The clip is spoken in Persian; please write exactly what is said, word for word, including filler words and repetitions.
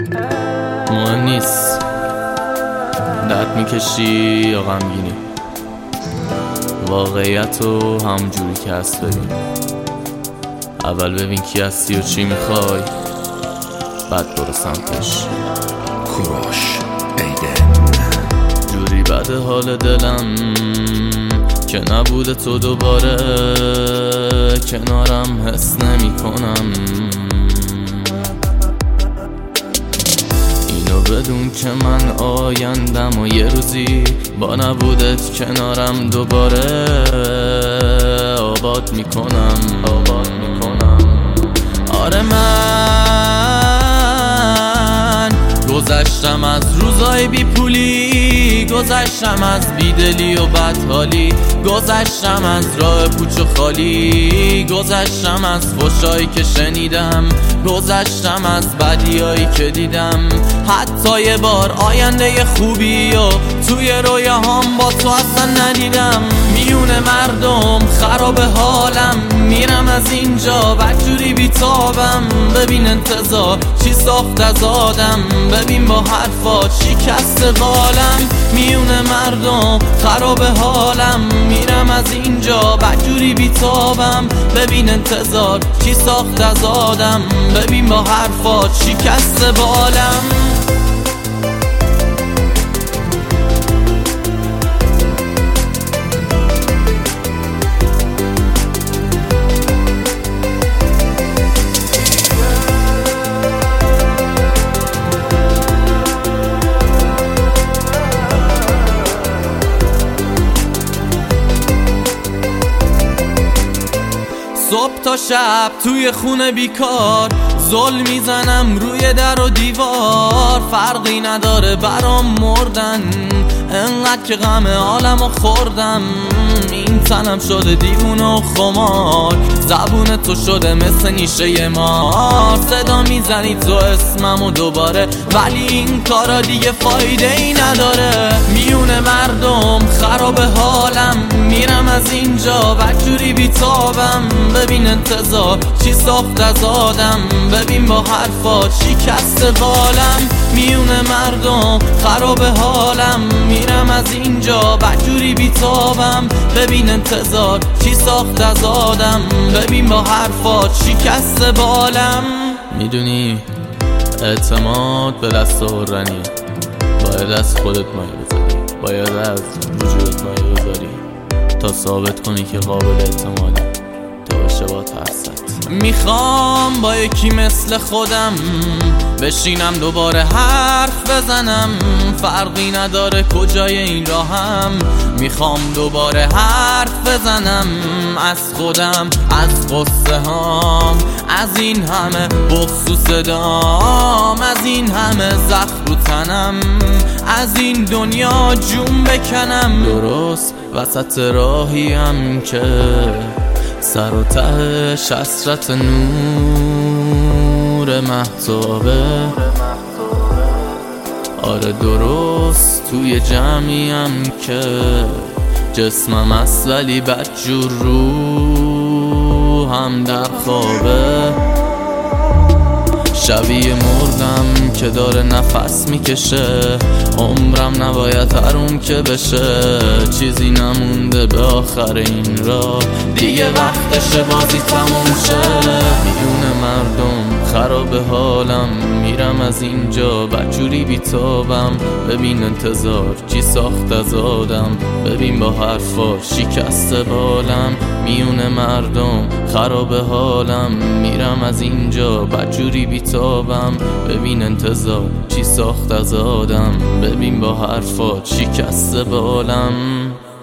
مهم نیست درد میکشی یا غمگینی، واقعیت رو همونجوری که هست ببین. اول ببین کی هستی و چی میخوای، بعد برو سمتش. کوروش ایدن. جوری بده حال دلم که نبوده تو دوباره کنارم، حس نمی کنم اینو بدون که من آیندم و یه روزی با نبودت کنارم دوباره آباد میکنم آباد میکنم آره من گذشتم از روزای بی پولی، گذشتم از بیدلی و بدحالی، گذشتم از راه پوچ و خالی، گذشتم از فحشایی که شنیدم، گذشتم از بدیایی که دیدم. حتی یه بار آینده خوبی و توی رویاهام با تو اصلا ندیدم. میون مردم خراب حالم، میرم از اینجا بدجوری بیتابم. ببین انتظار چی ساخت از آدم، ببین با حرفات شکست بالم. میون مردم خراب حالم، میرم از اینجا بدجوری بیتابم. ببین انتظار چی ساخت از آدم، ببین با حرفات شکست بالم. صبح تا شب توی خونه بیکار، ظلم میزنم روی در و دیوار. فرقی نداره برام مردن، انقدر که غم عالمو خوردم. این تنم شده دیوونه و خمار، زبون تو شده مثل نیشه مار. صدا میزنی تو اسممو دوباره، ولی این کارا دیگه فایده ای نداره. میون مردم خراب حالم، میرم از اینجا بدجوری بیتابم. ببین انتظار چی ساخت از آدم، ببین با حرفات شکست بالم. میون مردم خراب حالم، میرم از اینجا بدجوری بیتابم. ببین انتظار چی ساخت از آدم، ببین با حرفات شکست بالم. میدونی اعتماد به دست آوردنی، باید از خودت مایه بذاری، باید از وجودت مایه بذاری تا ثابت کنی که قابل اعتمادی، تا بشه با ترست. میخوام با یکی مثل خودم بشینم دوباره حرف بزنم، فرقی نداره کجای این راهم. میخوام دوباره حرف بزنم از خودم، از قصه هام، از این همه بغض و صدام، از این همه زخم رو تنم، از این دنیا جون بکنم. درست وسط راهیم که سر و تهش حسرت نور مهتابه. آره درست توی جمعیم که جسمم است ولی بدجور روحم در خوابه. شبیه مردم که داره نفس میکشه، عمرم نباید حروم که بشه. چیزی نمونده به آخر این راه، دیگه وقتشه بازی تموم شه. میون مردم خراب حالم، میرم از اینجا بدجوری بیتابم. ببین انتظار چی ساخت از آدم، ببین با حرفا شکست بالم. میون مردم خراب حالم، میرم از اینجا بدجوری بیتابم. ببین انتظار چی ساخت از آدم، ببین با حرفا شکست بالم.